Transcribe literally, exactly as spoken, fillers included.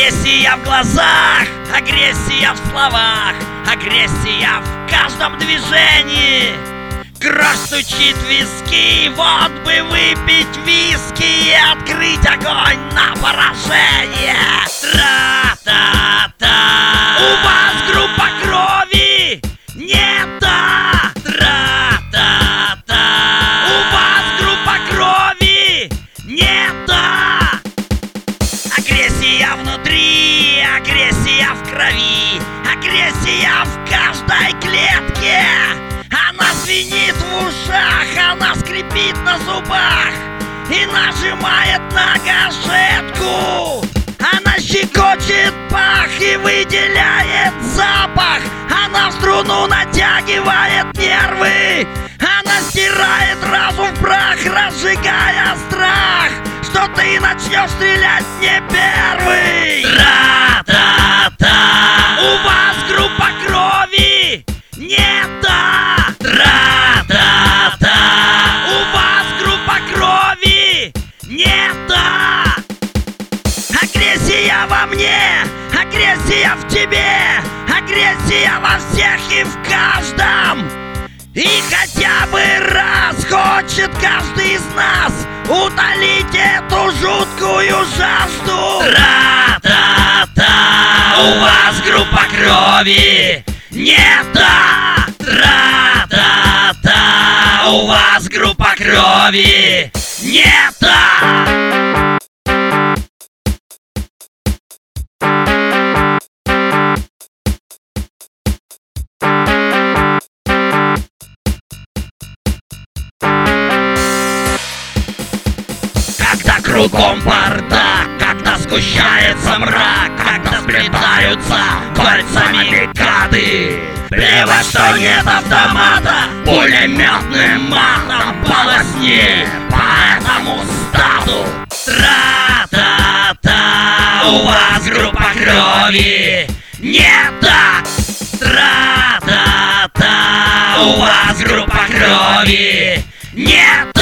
Агрессия в глазах, агрессия в словах, агрессия в каждом движении. Кровь стучит в виски, вот бы выпить виски и открыть огонь на поражение. Тра-та-та. У вас группа крови не та. Тра-та-та. У вас группа крови не та. Агрессия внутри, агрессия в крови, агрессия в каждой клетке. Она звенит в ушах, она скрипит на зубах и нажимает на гашетку. Она щекочет пах и выделяет запах. Она в струну натягивает нервы. Она стирает разум в прах, разжигая страх, что ты начнешь стрелять не первый. Тра-та-та. У вас группа крови не та. Тра-та-та. У вас группа крови не та. Агрессия во мне, агрессия в тебе, агрессия во всех и в каждом. И хотя бы раз хочет каждый из нас утолить эту жуткую жажду. Тра-та-та. У вас группа крови не та. Тра-та-та. У вас группа крови не та. Когда кругом бардак, когда сгущается мрак, когда сплетаются кольца баррикады, плевать, что нет автомата, пулеметным матом полосни по этому стаду. Тра-та-та. У вас группа крови не та. Тра-та-та. У вас группа крови не